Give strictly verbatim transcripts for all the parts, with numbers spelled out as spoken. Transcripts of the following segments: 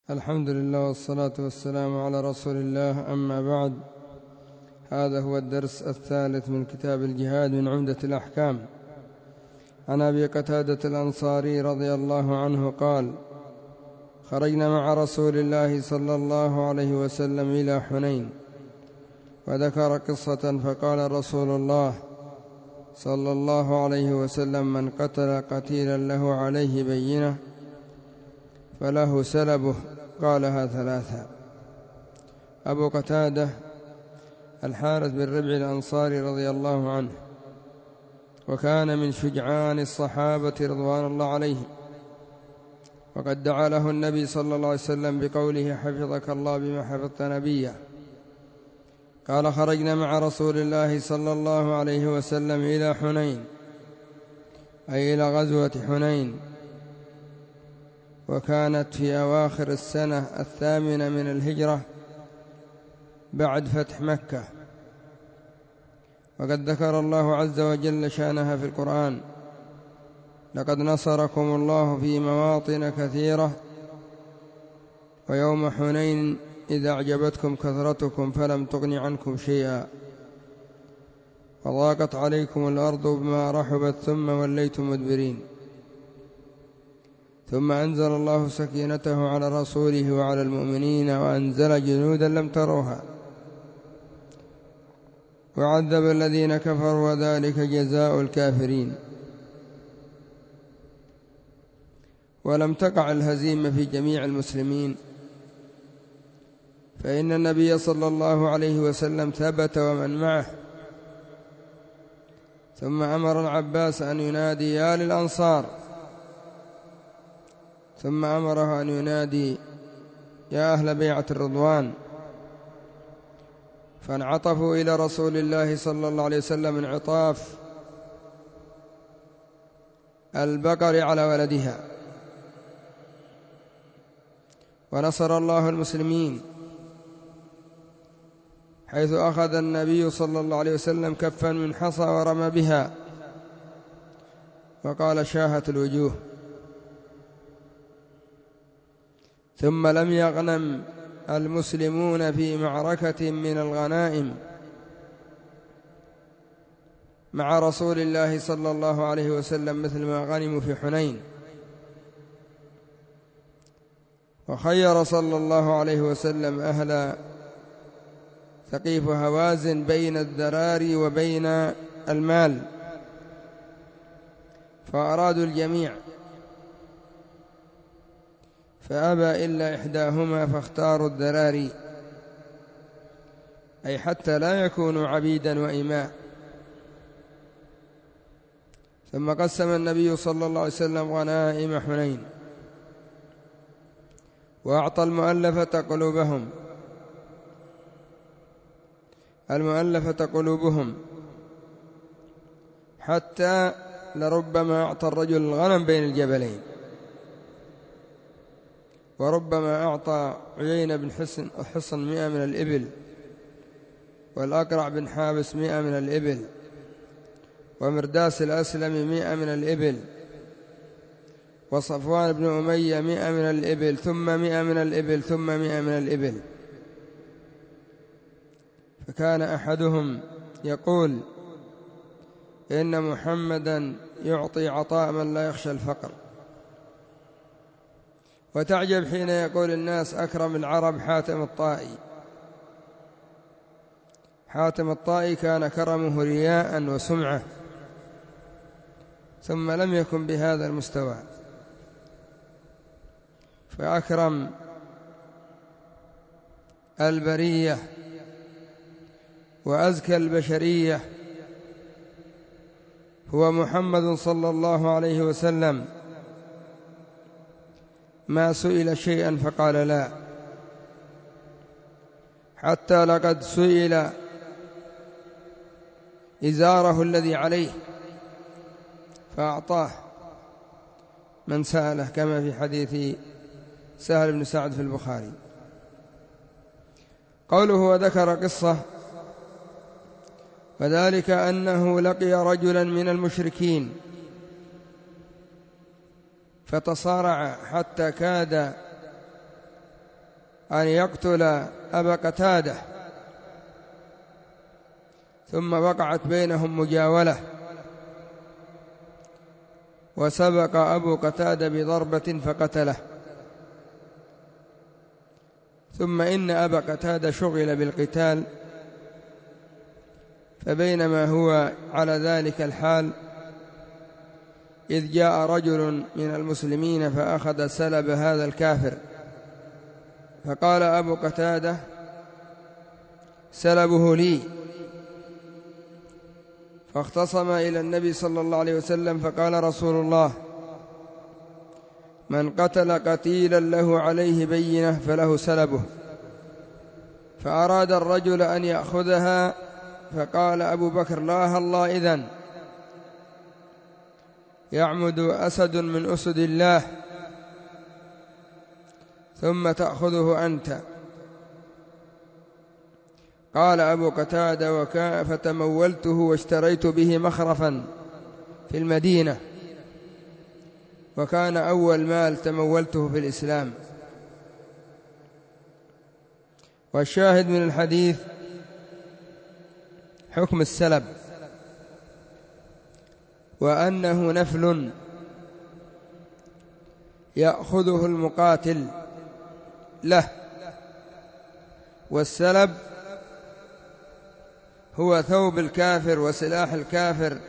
الحمد لله والصلاة والسلام على رسول الله، أما بعد. هذا هو الدرس الثالث من كتاب الجهاد من عمدة الأحكام. عن أبي قتادة الأنصاري رضي الله عنه قال: خرجنا مع رسول الله صلى الله عليه وسلم إلى حنين، وذكر قصة فقال رسول الله صلى الله عليه وسلم: من قتل قتيلا له عليه بينة فله سلبه. قالها ثلاثا. أبو قتادة الحارث بن ربع الأنصاري رضي الله عنه، وكان من شجعان الصحابة رضوان الله عليهم، وقد دعا له النبي صلى الله عليه وسلم بقوله: حفظك الله بما حفظت نبيه. قال: خرجنا مع رسول الله صلى الله عليه وسلم إلى حنين، أي إلى غزوة حنين، وكانت في أواخر السنة الثامنة من الهجرة بعد فتح مكة. وقد ذكر الله عز وجل شأنها في القرآن: لقد نصركم الله في مواطن كثيرة ويوم حنين إذا أعجبتكم كثرتكم فلم تغن عنكم شيئا وضاقت عليكم الأرض بما رحبت ثم وليتم مدبرين. ثم أنزل الله سكينته على رسوله وعلى المؤمنين وأنزل جنودا لم تروها وعذب الذين كفروا، وذلك جزاء الكافرين. ولم تقع الهزيمة في جميع المسلمين، فإن النبي صلى الله عليه وسلم ثبت ومن معه، ثم أمر العباس أن ينادي: يا للأنصار، ثم أمره أن ينادي: يا أهل بيعة الرضوان، فانعطفوا إلى رسول الله صلى الله عليه وسلم انعطاف البقر على ولدها. ونصر الله المسلمين، حيث أخذ النبي صلى الله عليه وسلم كفا من حصى ورمى بها وقال: شاهت الوجوه. ثم لم يغنم المسلمون في معركة من الغنائم مع رسول الله صلى الله عليه وسلم مثل ما غنموا في حنين. وخير صلى الله عليه وسلم أهل ثقيف هوازن بين الذراري وبين المال، فأرادوا الجميع، فأبى إلا إحداهما فاختاروا الذراري، أي حتى لا يكونوا عبيدا وإماء. ثم قسم النبي صلى الله عليه وسلم غنائم حنين، وأعطى المؤلفة قلوبهم المؤلفة قلوبهم حتى لربما أعطى الرجل الغنم بين الجبلين، وربما أعطى عيينة بن حصن حصن مئة من الإبل، والأقرع بن حابس مئة من الإبل، ومرداس الأسلم مئة من الإبل، وصفوان بن أمية مئة من الإبل، ثم مئة من الإبل، ثم مئة من الإبل. فكان أحدهم يقول: إن محمدا يعطي عطاء من لا يخشى الفقر. وتعجب حين يقول الناس: أكرم العرب حاتم الطائي. حاتم الطائي كان كرمه رياء وسمعة، ثم لم يكن بهذا المستوى. فأكرم البرية وأزكى البشرية هو محمد صلى الله عليه وسلم، ما سئل شيئا فقال لا، حتى لقد سئل إزاره الذي عليه فأعطاه من سأله، كما في حديث سهل بن سعد في البخاري. قوله وذكر قصة، وذلك أنه لقي رجلا من المشركين فتصارع حتى كاد أن يقتل أبا قتادة، ثم وقعت بينهم مجاولة، وسبق أبو قتادة بضربة فقتله، ثم إن أبا قتادة شغل بالقتال، فبينما هو على ذلك الحال إذ جاء رجل من المسلمين فأخذ سلب هذا الكافر، فقال أبو قتادة: سلبه لي. فاختصم إلى النبي صلى الله عليه وسلم، فقال رسول الله: من قتل قتيلا له عليه بينة فله سلبه. فأراد الرجل أن يأخذها، فقال أبو بكر: لا الله، إذن يعمد أسد من أسد الله ثم تأخذه أنت. قال أبو قتادة: فتمولته واشتريت به مخرفا في المدينة، وكان أول مال تمولته في الإسلام. والشاهد من الحديث حكم السلب، وأنه نفل يأخذه المقاتل له، والسلب هو ثوب الكافر وسلاح الكافر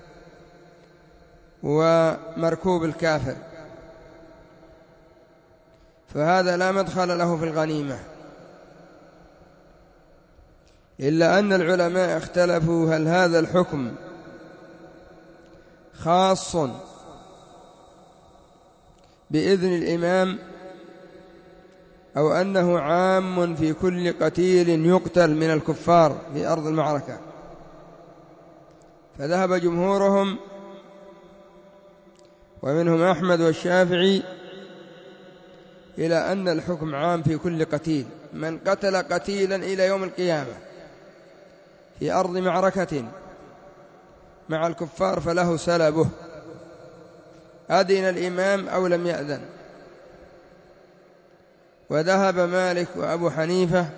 ومركوب الكافر، فهذا لا مدخل له في الغنيمة. إلا أن العلماء اختلفوا هل هذا الحكم خاص بإذن الإمام أو أنه عام في كل قتيل يقتل من الكفار في أرض المعركة. فذهب جمهورهم ومنهم أحمد والشافعي إلى أن الحكم عام في كل قتيل، من قتل قتيلا إلى يوم القيامة في أرض معركة مع الكفار فله سلبه، أذن الإمام أو لم يأذن. وذهب مالك وأبو حنيفة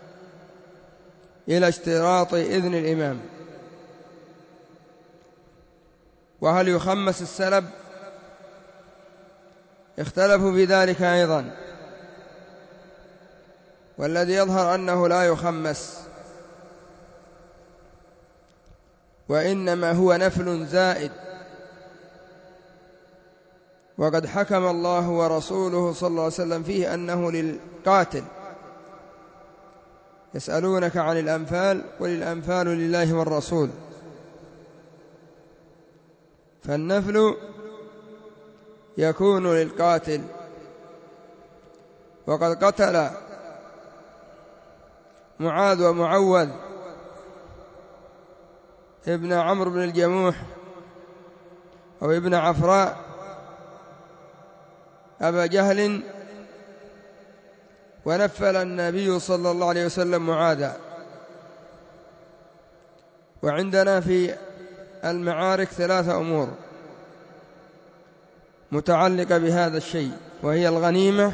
إلى اشتراط إذن الإمام. وهل يخمس السلب؟ اختلفوا في ذلك أيضا، والذي يظهر أنه لا يخمس، وإنما هو نفل زائد. وقد حكم الله ورسوله صلى الله عليه وسلم فيه أنه للقاتل. يسألونك عن الأنفال، قل الأنفال لله والرسول. فالنفل يكون للقاتل. وقد قتل معاذ ومعوذ ابن عمرو بن الجموح أو ابن عفراء أبا جهل، ونفل النبي صلى الله عليه وسلم معاذا. وعندنا في المعارك ثلاثة أمور متعلقة بهذا الشيء، وهي الغنيمة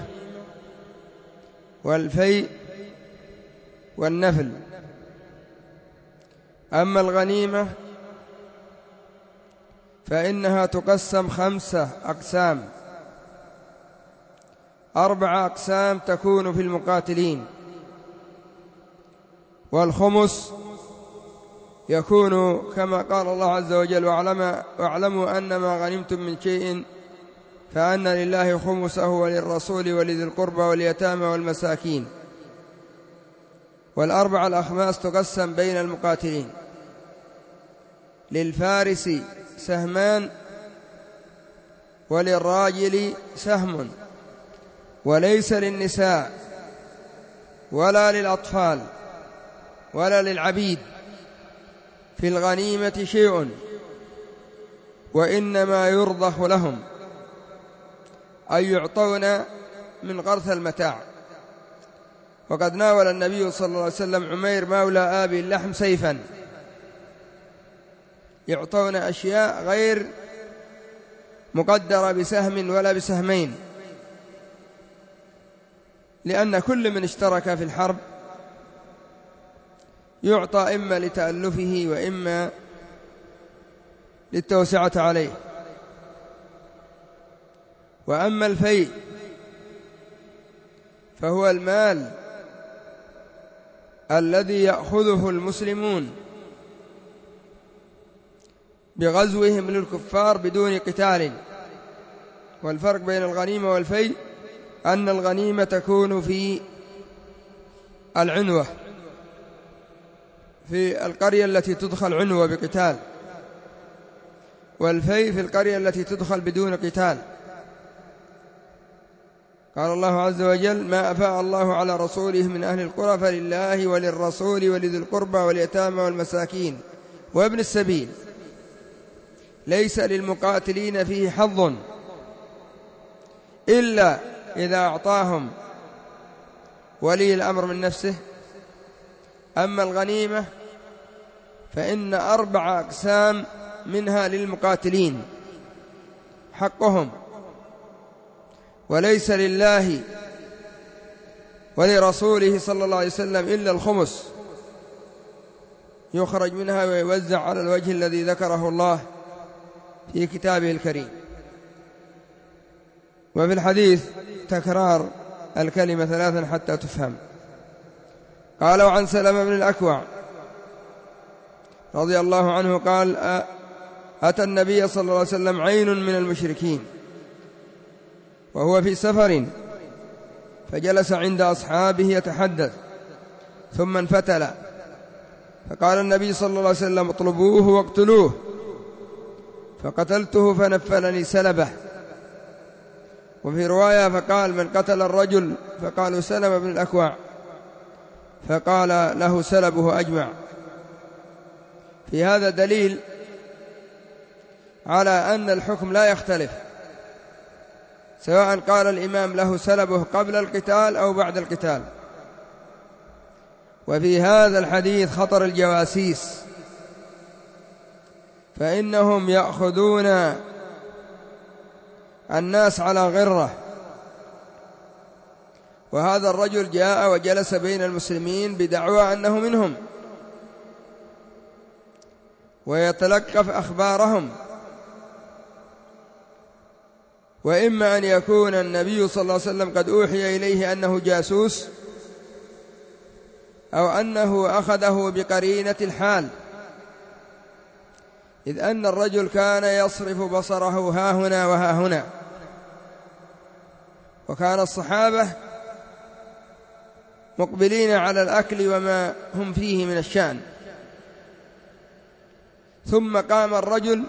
والفيء والنفل. أما الغنيمة فإنها تقسم خمسة أقسام، أربع أقسام تكون في المقاتلين، والخمس يكون كما قال الله عز وجل: واعلموا أن ما غنمتم من شيء فأن لله خمسه وللرسول ولذي القربى واليتامى والمساكين. والأربع الأخماس تقسم بين المقاتلين: للفارس سهمان، وللراجل سهم، وليس للنساء ولا للأطفال ولا للعبيد في الغنيمة شيء، وإنما يرضخ لهم أن يعطون من غرث المتاع. وقد ناول النبي صلى الله عليه وسلم عمير مولى آبي اللحم سيفا، يعطون أشياء غير مقدرة بسهم ولا بسهمين، لأن كل من اشترك في الحرب يعطى إما لتألفه وإما للتوسعة عليه. وأما الفيء فهو المال الذي يأخذه المسلمون بغزوهم للكفار بدون قتال. والفرق بين الغنيمة والفيء أن الغنيمة تكون في العنوة، في القرية التي تدخل عنوة بقتال، والفيء في القرية التي تدخل بدون قتال. قال الله عز وجل: ما أفاء الله على رسوله من أهل القرى فلله وللرسول ولذي القربى واليتامى والمساكين وابن السبيل ليس للمقاتلين فيه حظ إلا إذا أعطاهم ولي الأمر من نفسه. أما الغنيمة فإن أربع أقسام منها للمقاتلين حقهم، وليس لله ولرسوله صلى الله عليه وسلم إلا الخمس يخرج منها ويوزع على الوجه الذي ذكره الله في كتابه الكريم. وفي الحديث تكرار الكلمة ثلاثا حتى تفهم. قال: وعن سلمة بن الأكوع رضي الله عنه قال: أتى النبي صلى الله عليه وسلم عين من المشركين وهو في سفر، فجلس عند أصحابه يتحدث، ثم انفتل، فقال النبي صلى الله عليه وسلم: اطلبوه واقتلوه، فقتلته فنفلني سلبه. وفي رواية فقال: من قتل الرجل؟ فقالوا: سلمة بن الأكوع، فقال له: سلبه أجمع. في هذا دليل على أن الحكم لا يختلف، سواء قال الإمام له سلبه قبل القتال أو بعد القتال. وفي هذا الحديث خطر الجواسيس، فإنهم يأخذون الناس على غرة. وهذا الرجل جاء وجلس بين المسلمين بدعوى أنه منهم، ويتلقف أخبارهم. وإما أن يكون النبي صلى الله عليه وسلم قد أوحي إليه أنه جاسوس، أو أنه أخذه بقرينة الحال، إذ أن الرجل كان يصرف بصره ها هنا وها هنا، وكان الصحابة مقبلين على الأكل وما هم فيه من الشأن، ثم قام الرجل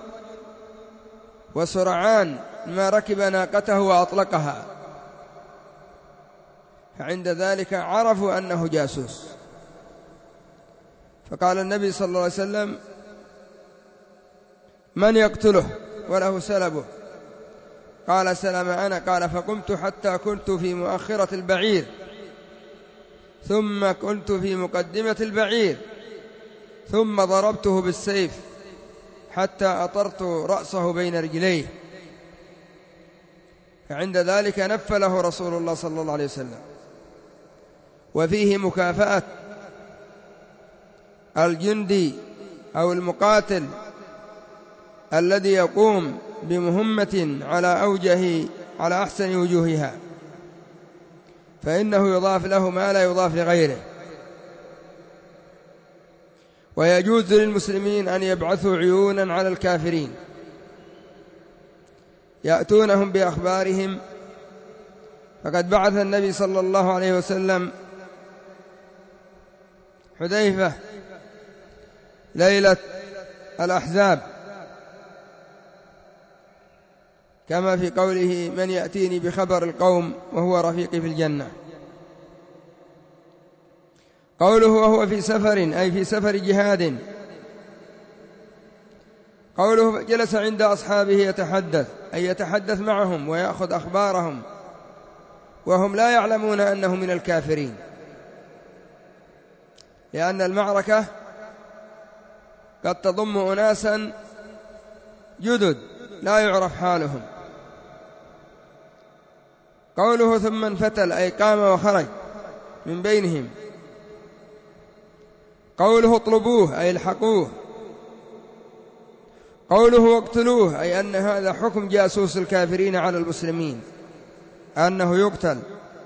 وسرعان ما ركب ناقته وأطلقها، فعند ذلك عرفوا أنه جاسوس. فقال النبي صلى الله عليه وسلم: من يقتله وله سلبه؟ قال: سلم أنا. قال: فقمت حتى كنت في مؤخرة البعير، ثم كنت في مقدمة البعير، ثم ضربته بالسيف حتى أطرت رأسه بين رجليه. فعند ذلك نفله رسول الله صلى الله عليه وسلم. وفيه مكافأة الجندي أو المقاتل الذي يقوم بمهمة على أوجه على أحسن وجوهها، فإنه يضاف له ما لا يضاف لغيره. ويجوز للمسلمين أن يبعثوا عيونا على الكافرين يأتونهم بأخبارهم. فقد بعث النبي صلى الله عليه وسلم حذيفة ليلة الأحزاب، كما في قوله: من يأتيني بخبر القوم وهو رفيقي في الجنة. قوله وهو في سفر أي في سفر جهاد. قوله جلس عند أصحابه يتحدث أي يتحدث معهم ويأخذ أخبارهم، وهم لا يعلمون أنه من الكافرين، لأن المعركة قد تضم أناسا جدد لا يعرف حالهم. قوله ثم انفتل أي قام وخرج من بينهم. قوله اطلبوه أي الحقوه. قوله واقتلوه أي أن هذا حكم جاسوس الكافرين على المسلمين أنه يقتل،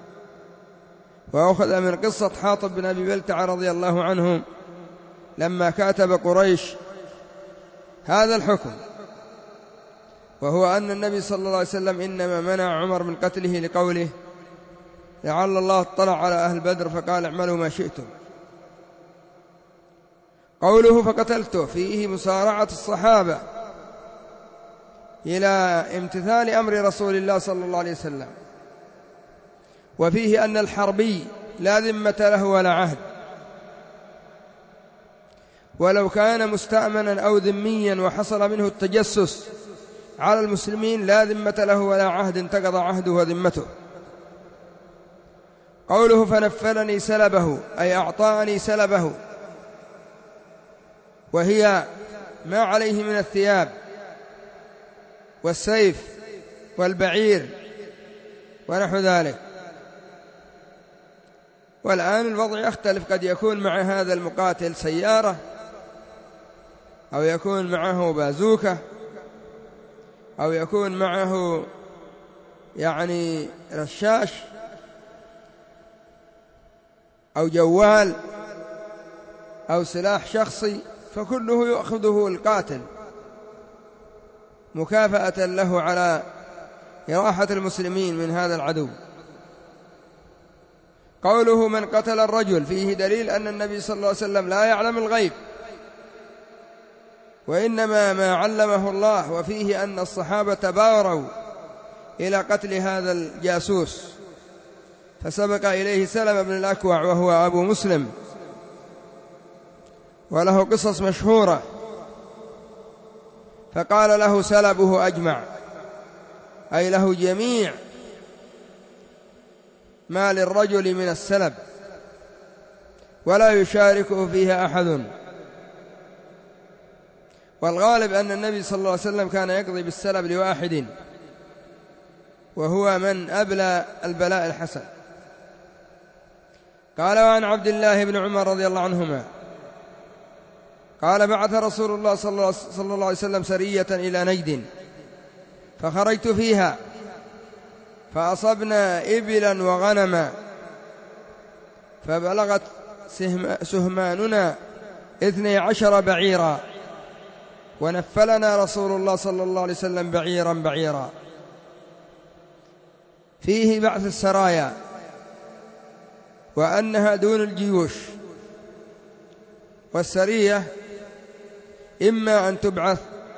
وأخذ من قصة حاطب بن أبي بلتعة رضي الله عنه لما كاتب قريش هذا الحكم، وهو أن النبي صلى الله عليه وسلم إنما منع عمر من قتله لقوله لعل الله اطلع على أهل بدر فقال اعملوا ما شئتم. قوله فقتلته فيه مسارعة الصحابة إلى امتثال أمر رسول الله صلى الله عليه وسلم، وفيه أن الحربي لا ذمة له ولا عهد، ولو كان مستأمنا أو ذميا وحصل منه التجسس على المسلمين لا ذمة له ولا عهد انتقض عهده وذمته. قوله فنفلني سلبه أي أعطاني سلبه، وهي ما عليه من الثياب والسيف والبعير ونحو ذلك. والآن الوضع يختلف، قد يكون مع هذا المقاتل سيارة أو يكون معه بازوكة أو يكون معه يعني رشاش أو جوال أو سلاح شخصي، فكله يأخذه القاتل مكافأة له على إراحة المسلمين من هذا العدو. قوله من قتل الرجل فيه دليل أن النبي صلى الله عليه وسلم لا يعلم الغيب، وإنما ما علمه الله، وفيه أن الصحابة باروا إلى قتل هذا الجاسوس، فسبق إليه سلمة بن الأكوع وهو أبو مسلم، وله قصص مشهورة، فقال له سلبه أجمع أي له جميع ما للرجل من السلب ولا يشاركه فيها أحد. والغالب أن النبي صلى الله عليه وسلم كان يقضي بالسلب لواحد، وهو من أبلى البلاء الحسن. قال وعن عبد الله بن عمر رضي الله عنهما قال بعث رسول الله صلى الله عليه وسلم سرية إلى نجد فخرجت فيها فأصبنا إبلا وغنما فبلغت سهماننا اثني عشر بعيرا، ونفلنا رسول الله صلى الله عليه وسلم بعيرا بعيرا. فيه بعث السرايا وأنها دون الجيوش، والسرية إما أن تبعث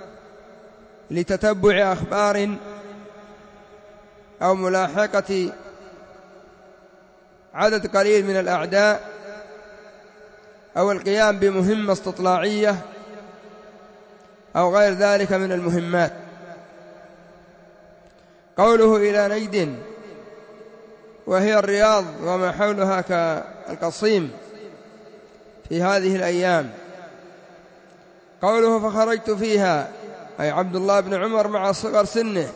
لتتبع أخبار أو ملاحقة عدد قليل من الأعداء أو القيام بمهمة استطلاعية أو غير ذلك من المهمات. قوله إلى نجد وهي الرياض وما حولها كالقصيم في هذه الأيام. قوله فخرجت فيها أي عبد الله بن عمر مع صغر سنه،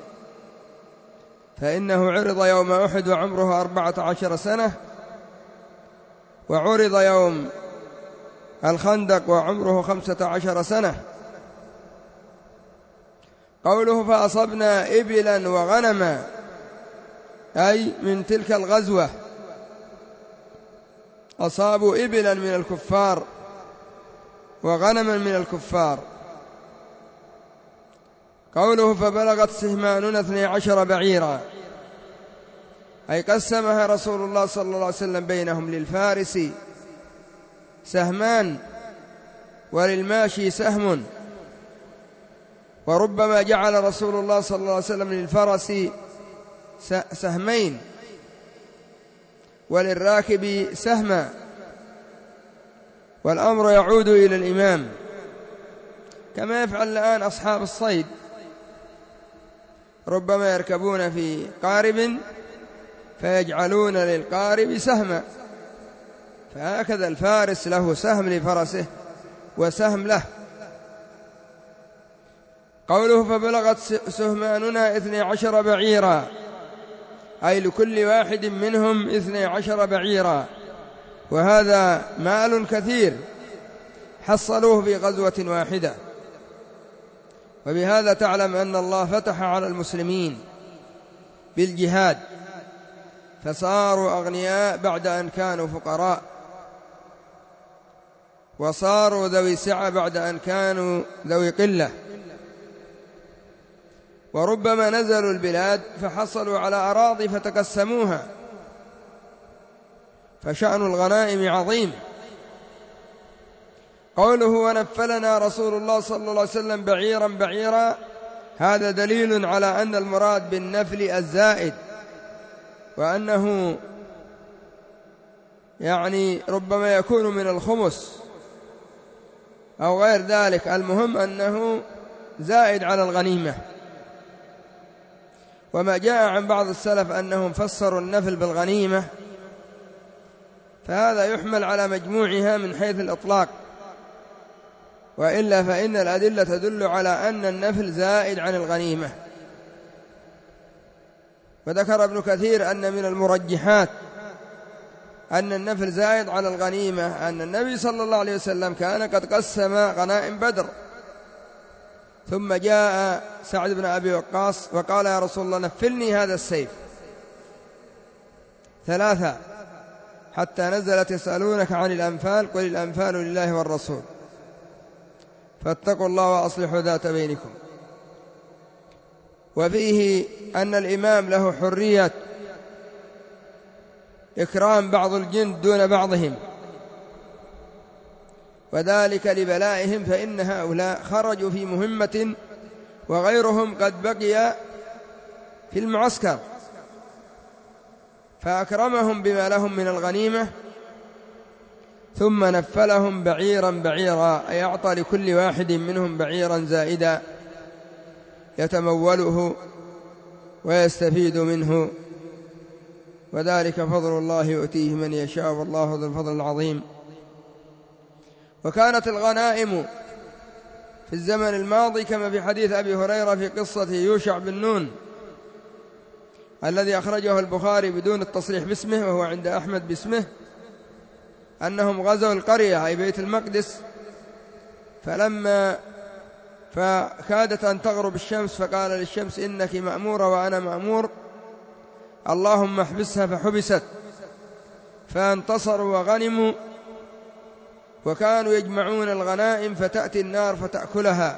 فإنه عرض يوم أحد وعمره أربعة عشر سنة، وعرض يوم الخندق وعمره خمسة عشر سنة. قوله فأصبنا إبلا وغنما أي من تلك الغزوة أصابوا إبلا من الكفار وغنما من الكفار. قوله فبلغت سهماننا اثني عشر بعيرا أي قسمها رسول الله صلى الله عليه وسلم بينهم، للفارس سهمان وللماشي سهم، وربما جعل رسول الله صلى الله عليه وسلم للفرس سهمين وللراكب سهما، والأمر يعود إلى الإمام كما يفعل الآن أصحاب الصيد، ربما يركبون في قارب فيجعلون للقارب سهما، فهكذا الفارس له سهم لفرسه وسهم له. قوله فبلغت سهماننا اثني عشر بعيرا أي لكل واحد منهم اثني عشر بعيرا، وهذا مال كثير حصلوه في غزوة واحدة. وبهذا تعلم أن الله فتح على المسلمين بالجهاد، فصاروا أغنياء بعد أن كانوا فقراء، وصاروا ذوي سعة بعد أن كانوا ذوي قلة. وربما نزلوا البلاد فحصلوا على أراضي فتقسموها، فشأن الغنائم عظيم. قوله ونفلنا رسول الله صلى الله عليه وسلم بعيرا بعيرا، هذا دليل على أن المراد بالنفل الزائد، وأنه يعني ربما يكون من الخمس أو غير ذلك، المهم أنه زائد على الغنيمة. وما جاء عن بعض السلف أنهم فسروا النفل بالغنيمة، فهذا يحمل على مجموعها من حيث الإطلاق، وإلا فإن الأدلة تدل على أن النفل زائد عن الغنيمة. وذكر ابن كثير أن من المرجحات أن النفل زائد على الغنيمة أن النبي صلى الله عليه وسلم كان قد قسم غنائم بدر، ثم جاء سعد بن أبي وقاص وقال يا رسول الله نفلني هذا السيف ثلاثة، حتى نزلت يسألونك عن الأنفال قل الأنفال لله والرسول فاتقوا الله وأصلحوا ذات بينكم. وفيه أن الإمام له حرية إكرام بعض الجند دون بعضهم، وذلك لبلائهم، فإن هؤلاء خرجوا في مهمة وغيرهم قد بقي في المعسكر، فأكرمهم بما لهم من الغنيمة، ثم نفلهم بعيرا بعيرا، أي أعطى لكل واحد منهم بعيرا زائدا يتموله ويستفيد منه، وذلك فضل الله يؤتيه من يشاء والله ذو الفضل العظيم. وكانت الغنائم في الزمن الماضي كما في حديث أبي هريرة في قصة يوشع بن نون الذي أخرجه البخاري بدون التصريح باسمه، وهو عند أحمد باسمه، أنهم غزوا القرية أي بيت المقدس، فلما فكادت أن تغرب الشمس فقال للشمس إنك مأمورة وأنا مأمور، اللهم احبسها، فحبست، فانتصروا وغنموا، وكانوا يجمعون الغنائم فتأتي النار فتأكلها،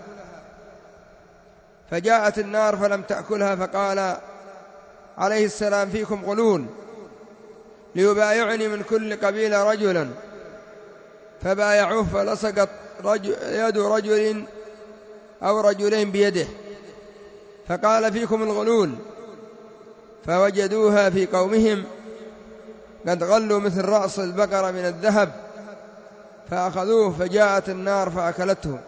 فجاءت النار فلم تأكلها، فقال عليه السلام فيكم غلول ليبايعني من كل قبيلة رجلا، فبايعوه فلصقت رجل يد رجل أو رجلين بيده، فقال فيكم الغلول، فوجدوها في قومهم قد غلوا مثل رأس البقرة من الذهب، فأخذوه فجاءت النار فأكلته.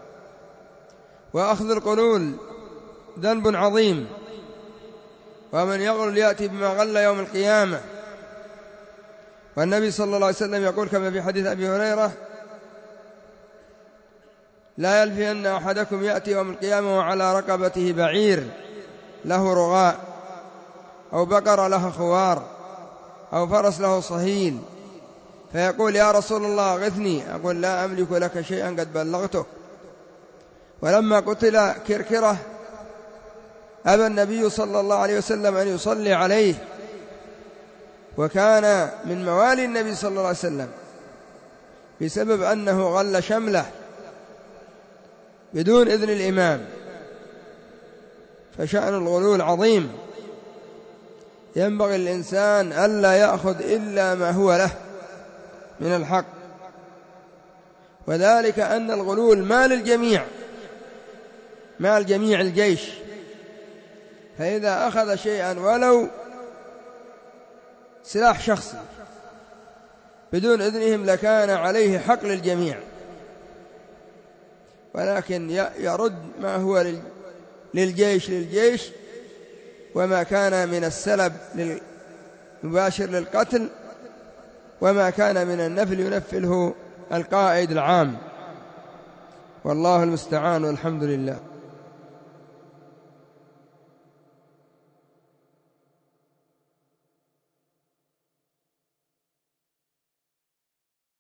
وأخذ الغلول ذنب عظيم، ومن يغل يأتي بما غل يوم القيامة. والنبي صلى الله عليه وسلم يقول كما في حديث أبي هريرة لا يلفين أحدكم يأتي يوم القيامة وعلى رقبته بعير له رغاء، أو بقرة لها خوار، أو فرس له صهيل، فيقول يا رسول الله غثني، أقول لا أملك لك شيئا قد بلغتك. ولما قتل كركرة أبى النبي صلى الله عليه وسلم أن يصلي عليه، وكان من موالي النبي صلى الله عليه وسلم بسبب أنه غل شمله بدون إذن الإمام. فشأن الغلول عظيم، ينبغي الإنسان ألا يأخذ إلا ما هو له من الحق، وذلك أن الغلول مال الجميع، مال جميع الجيش، فإذا أخذ شيئا ولو سلاح شخصي بدون إذنهم لكان عليه حق للجميع، ولكن يرد ما هو للجيش للجيش، وما كان من السلب المباشر للقتل، وما كان من النفل ينفله القائد العام، والله المستعان والحمد لله.